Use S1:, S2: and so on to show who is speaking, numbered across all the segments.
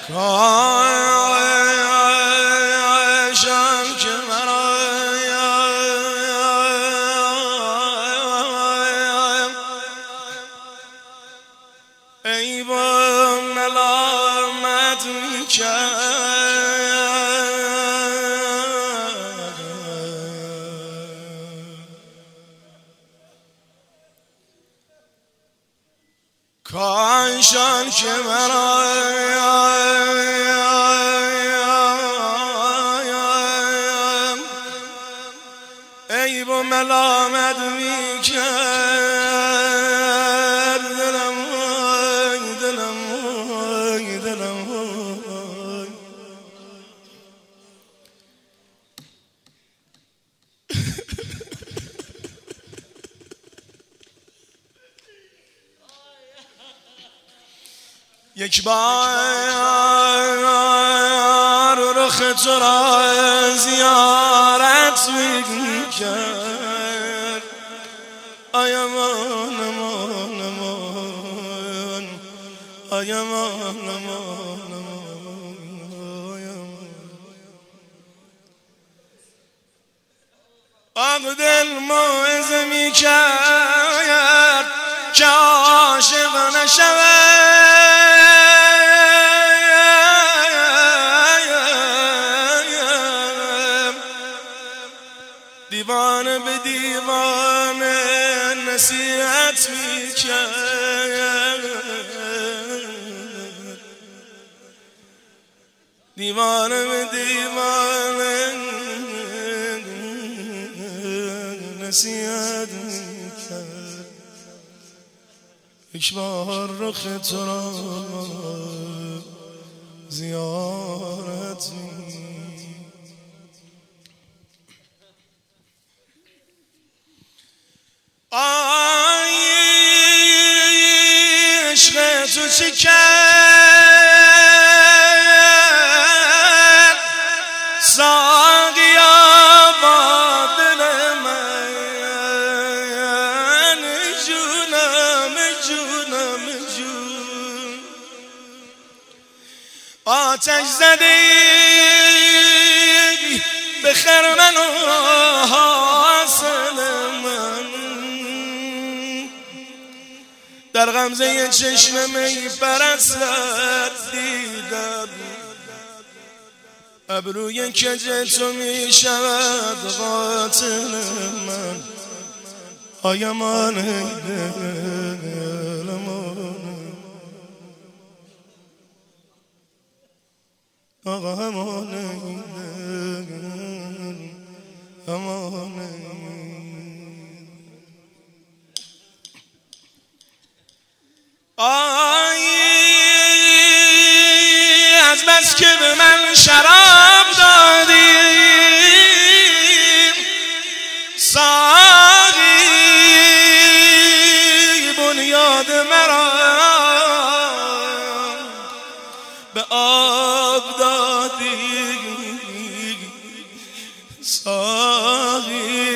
S1: کاشم که مرایم ای با ملامت میکرد کاشان که مرایم ای با ملامت میکرد دلم وای دلم وای دلم وای یک بار رخ تو را زیارت میکرد آی امان امان امان آی امان امان امان آق دل موعظه میکرد که عاشق نشود دیوانه به دیوانه نصیحت میکرد دیوانه به دیوانه نصیحت میکرد یک بار رخ تو را زیارت میکرد عشق تو چی کرد ساقیا با دل من جونم جونم جون آتش زده به خرمن و حاصل من در غمزه چشم می پرستت دیدم ابروی کج تو می شود قاتل من آی امان دل امان آقا امان دل امان از بس که به من شراب دادی ساقی بنیاد مرا به آب دادی ساقی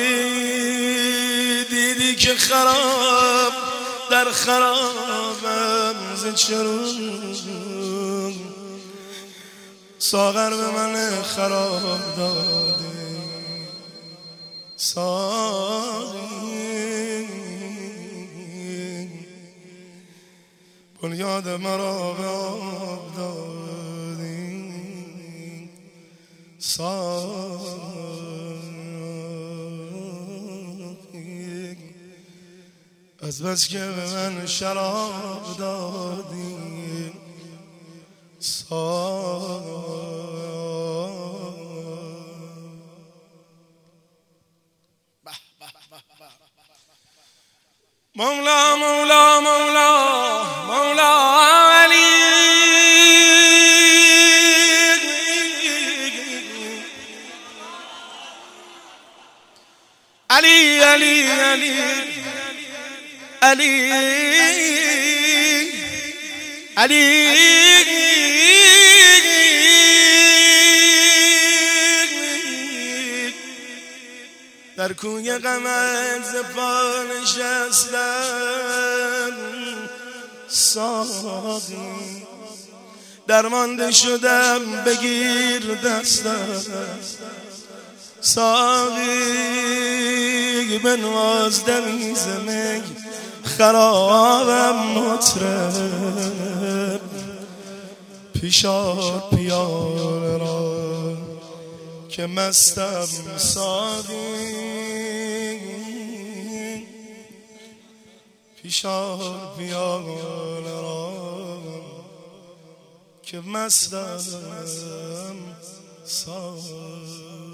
S1: دیدی که خراب در خرابم ز چرون ساغر به من خراب داده ساقی بنیاد مرا به آب دادی ساقی از بس که به من شراب دادی مولا مولا مولا مولا علی علی علی علی علی علی در کوی غمت ز پا نشستم ساقی درمانده شدم بگیر دستم ساقی بنواز دمیز می خرابم مطرب پیشار پیاله را که مستم ساقی پیشار پیاله را که مستم ساقی